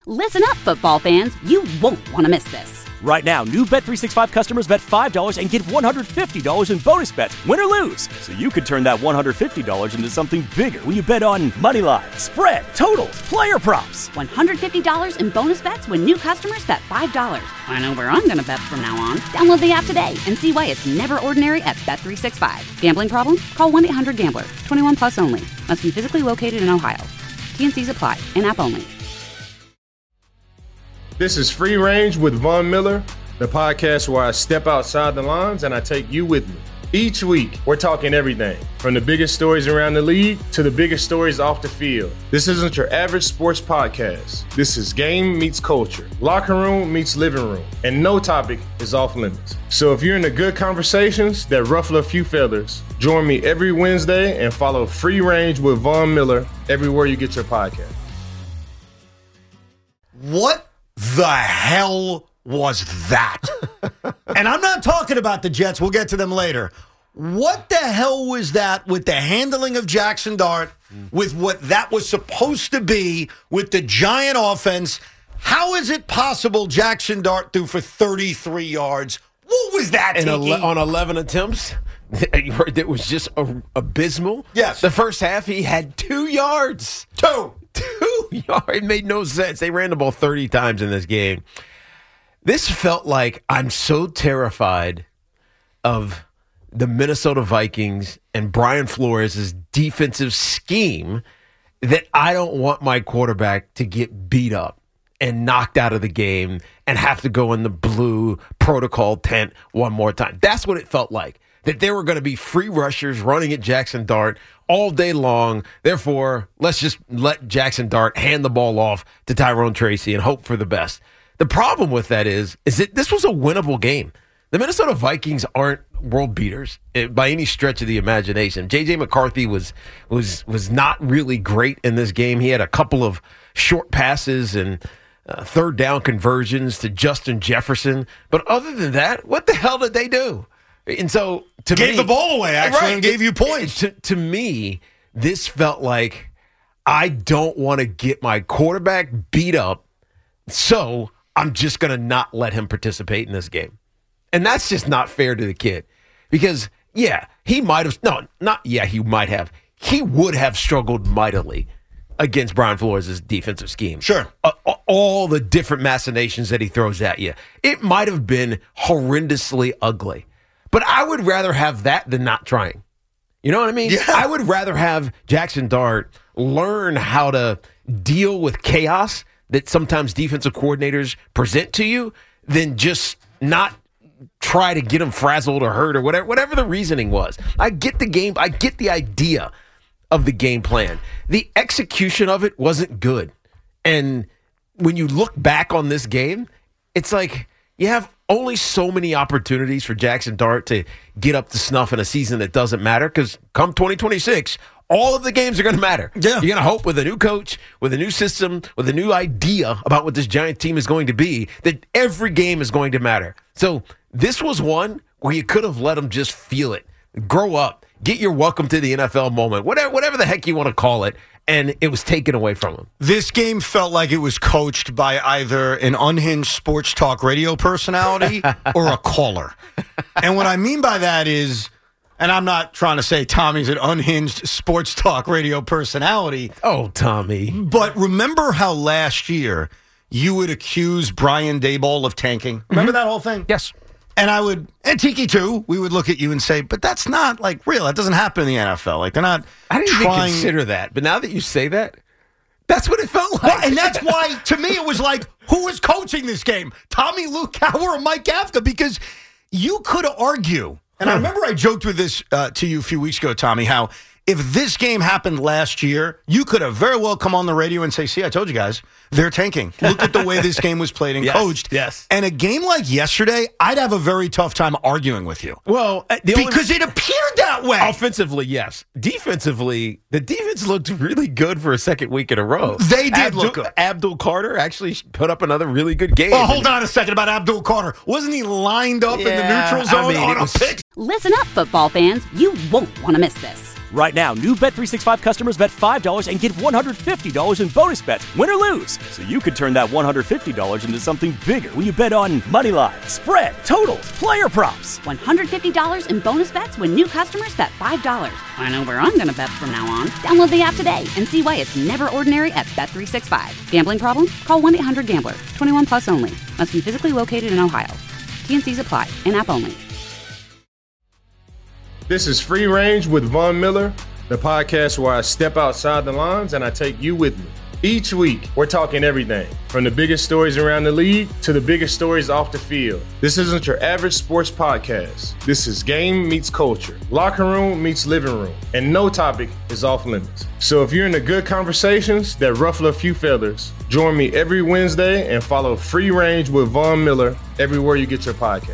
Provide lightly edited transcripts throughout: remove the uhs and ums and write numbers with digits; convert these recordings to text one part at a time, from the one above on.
Listen up, football fans. You won't want to miss this. Right now, new Bet365 customers bet $5 and get $150 in bonus bets, win or lose. So you could turn that $150 into something bigger when you bet on money line, spread, totals, player props. $150 in bonus bets when new customers bet $5. I know where I'm going to bet from now on. Download the app today and see why it's never ordinary at Bet365. Gambling problem? Call 1-800-GAMBLER. 21 plus only. Must be physically located in Ohio. T&Cs apply. In-app only. This is Free Range with Von Miller, the podcast where I step outside the lines and I take you with me. Each week, we're talking everything from the biggest stories around the league to the biggest stories off the field. This isn't your average sports podcast. This is game meets culture, locker room meets living room, and no topic is off limits. So if you're into good conversations that ruffle a few feathers, join me every Wednesday and follow Free Range with Von Miller everywhere you get your podcast. What the hell was that? And I'm not talking about the Jets. We'll get to them later. What the hell was that with the handling of Jackson Dart, with what that was supposed to be with the Giant offense? How is it possible Jackson Dart threw for 33 yards? What was that, on 11 attempts? It was just abysmal. Yes. The first half, he had 2 yards. 2 yards. It made no sense. They ran the ball 30 times in this game. This felt like I'm so terrified of the Minnesota Vikings and Brian Flores' defensive scheme that I don't want my quarterback to get beat up and knocked out of the game and have to go in the blue protocol tent one more time. That's what it felt like. That there were going to be free rushers running at Jackson Dart all day long. Therefore, let's just let Jackson Dart hand the ball off to Tyrone Tracy and hope for the best. The problem with that is that this was a winnable game. The Minnesota Vikings aren't world beaters by any stretch of the imagination. J.J. McCarthy was not really great in this game. He had a couple of short passes and third down conversions to Justin Jefferson. But other than that, what the hell did they do? And so, to me, gave the ball away, actually, right, and gave you points. To me, this felt like I don't want to get my quarterback beat up, so I'm just going to not let him participate in this game. And that's just not fair to the kid. Because, he might have. He would have struggled mightily against Brian Flores' defensive scheme. Sure. All the different machinations that he throws at you. It might have been horrendously ugly. But I would rather have that than not trying. You know what I mean? Yeah. I would rather have Jackson Dart learn how to deal with chaos that sometimes defensive coordinators present to you than just not try to get him frazzled or hurt or whatever the reasoning was. I get the game. I get the idea of the game plan. The execution of it wasn't good. And when you look back on this game, it's like you have only so many opportunities for Jackson Dart to get up to snuff in a season that doesn't matter, because come 2026, all of the games are going to matter. Yeah. You're going to hope with a new coach, with a new system, with a new idea about what this Giant team is going to be, that every game is going to matter. So this was one where you could have let them just feel it. Grow up. Get your welcome to the NFL moment. Whatever the heck you want to call it. And it was taken away from him. This game felt like it was coached by either an unhinged sports talk radio personality or a caller. And what I mean by that is, and I'm not trying to say Tommy's an unhinged sports talk radio personality. Oh, Tommy. But remember how last year you would accuse Brian Daboll of tanking? Remember that whole thing? Yes. And and Tiki too, we would look at you and say, but that's not like real. That doesn't happen in the NFL. Like they're not I didn't even consider that. But now that you say that, that's what it felt like. Well, and that's why, to me, it was like, who is coaching this game? Tommy Lukauer or Mike Kafka? Because you could argue, and I remember I joked with this to you a few weeks ago, Tommy, how if this game happened last year, you could have very well come on the radio and say, see, I told you guys, they're tanking. Look at the way this game was played and coached. Yes. And a game like yesterday, I'd have a very tough time arguing with you. Well, because it appeared that way. Offensively, yes. Defensively, the defense looked really good for a second week in a row. They did look good. Abdul Carter actually put up another really good game. Well, hold on a second about Abdul Carter. Wasn't he lined up in the neutral zone on a pick? Listen up, football fans. You won't want to miss this. Right now, new Bet365 customers bet $5 and get $150 in bonus bets, win or lose. So you could turn that $150 into something bigger when you bet on moneyline, spread, totals, player props. $150 in bonus bets when new customers bet $5. I know where I'm going to bet from now on. Download the app today and see why it's never ordinary at Bet365. Gambling problem? Call 1-800-GAMBLER. 21 plus only. Must be physically located in Ohio. T&Cs apply. In-app only. This is Free Range with Von Miller, the podcast where I step outside the lines and I take you with me. Each week, we're talking everything from the biggest stories around the league to the biggest stories off the field. This isn't your average sports podcast. This is game meets culture, locker room meets living room, and no topic is off limits. So if you're into good conversations that ruffle a few feathers, join me every Wednesday and follow Free Range with Von Miller everywhere you get your podcast.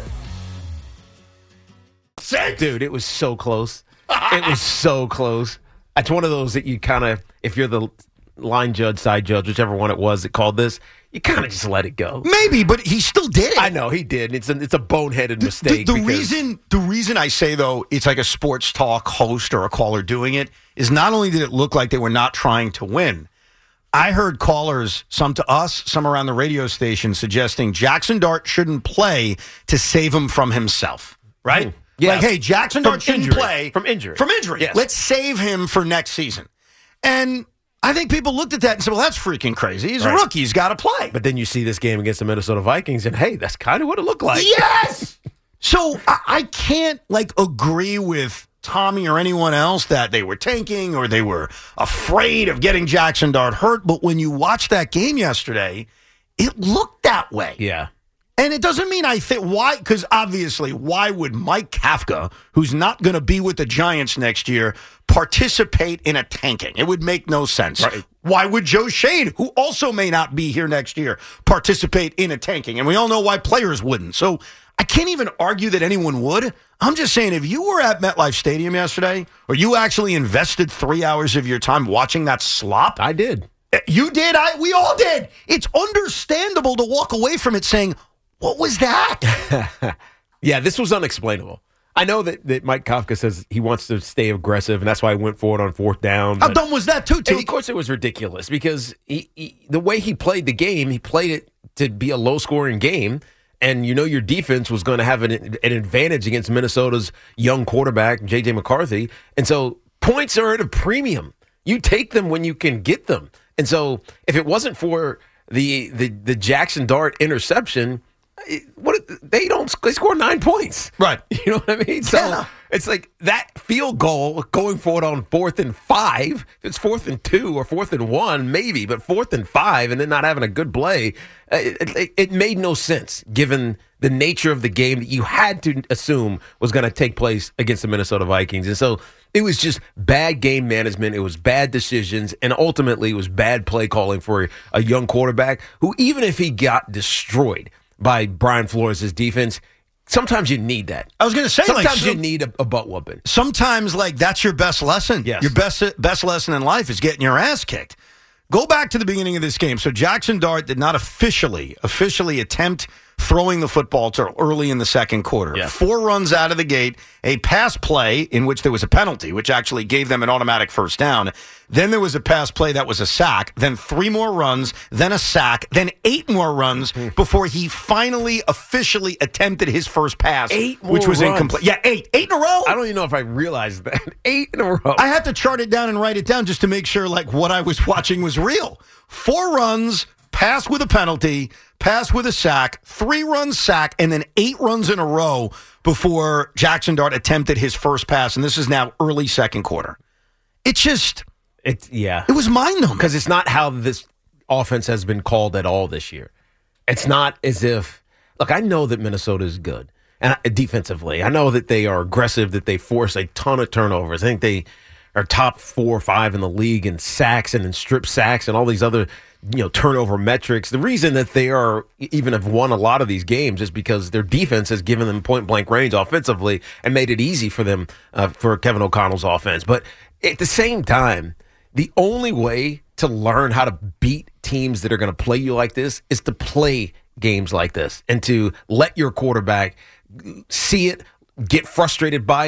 Dude, it was so close. It was so close. It's one of those that you kind of, if you're the line judge, side judge, whichever one it was that called this, you kind of just let it go. Maybe, but he still did it. I know, he did. It's a boneheaded mistake. The reason I say, though, it's like a sports talk host or a caller doing it is not only did it look like they were not trying to win, I heard callers, some to us, some around the radio station, suggesting Jackson Dart shouldn't play to save him from himself, right? Yeah. Like, hey, Jackson Dart shouldn't play. From injury. Yes. Let's save him for next season. And I think people looked at that and said, well, that's freaking crazy. He's a rookie. He's got to play. But then you see this game against the Minnesota Vikings, and hey, that's kind of what it looked like. Yes! So I can't, agree with Tommy or anyone else that they were tanking or they were afraid of getting Jackson Dart hurt. But when you watch that game yesterday, it looked that way. Yeah. And it doesn't mean I think why, because obviously, why would Mike Kafka, who's not going to be with the Giants next year, participate in a tanking? It would make no sense. Right. Why would Joe Shane, who also may not be here next year, participate in a tanking? And we all know why players wouldn't. So I can't even argue that anyone would. I'm just saying, if you were at MetLife Stadium yesterday, or you actually invested 3 hours of your time watching that slop. I did. You did. We all did. It's understandable to walk away from it saying, what was that? Yeah, this was unexplainable. I know that Mike Kafka says he wants to stay aggressive, and that's why he went for it on fourth down. How dumb was that, too? And of course, it was ridiculous because the way he played the game, he played it to be a low-scoring game, and you know your defense was going to have an advantage against Minnesota's young quarterback, J.J. McCarthy. And so points are at a premium. You take them when you can get them. And so if it wasn't for the Jackson Dart interception, they score 9 points. Right. You know what I mean? So it's like that field goal going for it on 4th and 5. If it's 4th and 2 or 4th and 1, maybe, but 4th and 5 and then not having a good play, it made no sense given the nature of the game that you had to assume was going to take place against the Minnesota Vikings. And so it was just bad game management. It was bad decisions. And ultimately, it was bad play calling for a young quarterback who, even if he got destroyed by Brian Flores' defense, sometimes you need that. I was going to say, sometimes you need a butt whooping. Sometimes, that's your best lesson. Yes. Your best lesson in life is getting your ass kicked. Go back to the beginning of this game. So Jackson Dart did not officially attempt throwing the football till early in the second quarter. Yeah. 4 runs out of the gate, a pass play in which there was a penalty, which actually gave them an automatic first down. Then there was a pass play that was a sack, then 3 more runs, then a sack, then 8 more runs before he finally officially attempted his first pass, 8 more which was runs. incomplete. Yeah, 8 in a row. I don't even know if I realized that. 8 in a row. I had to chart it down and write it down just to make sure what I was watching was real. 4 runs, pass with a penalty, pass with a sack, 3 runs sack, and then 8 runs in a row before Jackson Dart attempted his first pass, and this is now early second quarter. It was mind-numbing. Because it's not how this offense has been called at all this year. It's not as if, look, I know that Minnesota is good and defensively. I know that they are aggressive, that they force a ton of turnovers. I think they are top 4 or 5 in the league in sacks and in strip sacks and all these other turnover metrics. The reason that they even have won a lot of these games is because their defense has given them point blank range offensively and made it easy for them for Kevin O'Connell's offense. But at the same time, the only way to learn how to beat teams that are going to play you like this is to play games like this and to let your quarterback see it, get frustrated by it,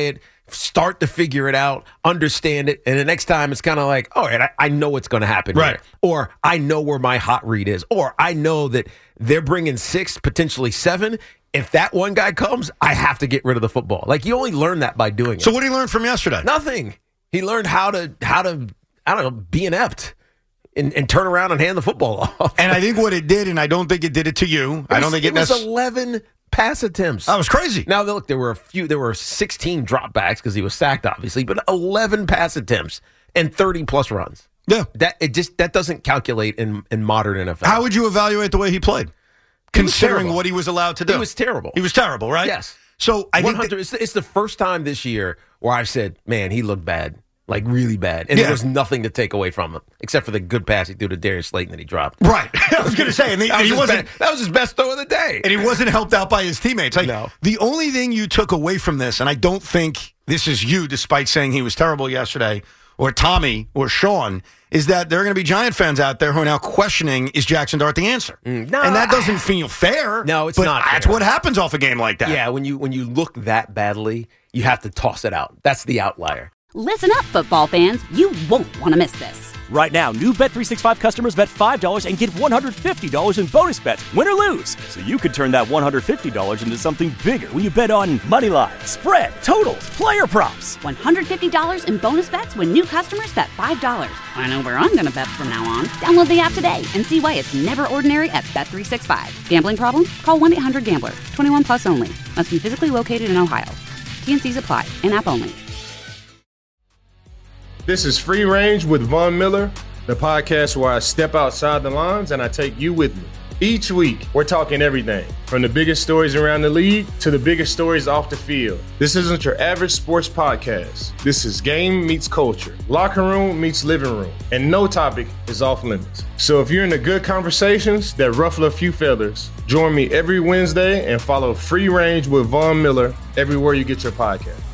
start to figure it out, understand it, and the next time it's kind of like, all right, I know what's going to happen here. Or I know where my hot read is. Or I know that they're bringing 6, potentially 7. If that one guy comes, I have to get rid of the football. Like, you only learn that by doing it. So what did he learn from yesterday? Nothing. He learned how to I don't know, be inept and turn around and hand the football off. And I think what it did, and I don't think it did it to you. I don't think it was 11 pass attempts. That was crazy. Now, look, there were 16 dropbacks because he was sacked, obviously, but 11 pass attempts and 30-plus runs. Yeah. That doesn't calculate in modern NFL. How would you evaluate the way he played, considering what he was allowed to do? He was terrible. He was terrible, right? Yes. So I think it's the first time this year where I've said, man, he looked bad. Like, really bad. And there was nothing to take away from him, except for the good pass he threw to Darius Slayton that he dropped. Right. I was going to say, that was his best throw of the day. And he wasn't helped out by his teammates. Like, no. The only thing you took away from this, and I don't think this is you, despite saying he was terrible yesterday, or Tommy, or Sean, is that there are going to be Giant fans out there who are now questioning, is Jackson Dart the answer? No. And that doesn't feel fair. No, it's but not that's fair. what happens off a game like that. Yeah, when you look that badly, you have to toss it out. That's the outlier. Listen up, football fans. You won't want to miss this. Right now, new Bet365 customers bet $5 and get $150 in bonus bets, win or lose. So you could turn that $150 into something bigger when you bet on money line, spread, totals, player props. $150 in bonus bets when new customers bet $5. I know where I'm going to bet from now on. Download the app today and see why it's never ordinary at Bet365. Gambling problem? Call 1-800-GAMBLER. 21 plus only. Must be physically located in Ohio. T&Cs apply. In-app only. This is Free Range with Von Miller, the podcast where I step outside the lines and I take you with me. Each week, we're talking everything from the biggest stories around the league to the biggest stories off the field. This isn't your average sports podcast. This is game meets culture, locker room meets living room, and no topic is off limits. So if you're into good conversations that ruffle a few feathers, join me every Wednesday and follow Free Range with Von Miller everywhere you get your podcast.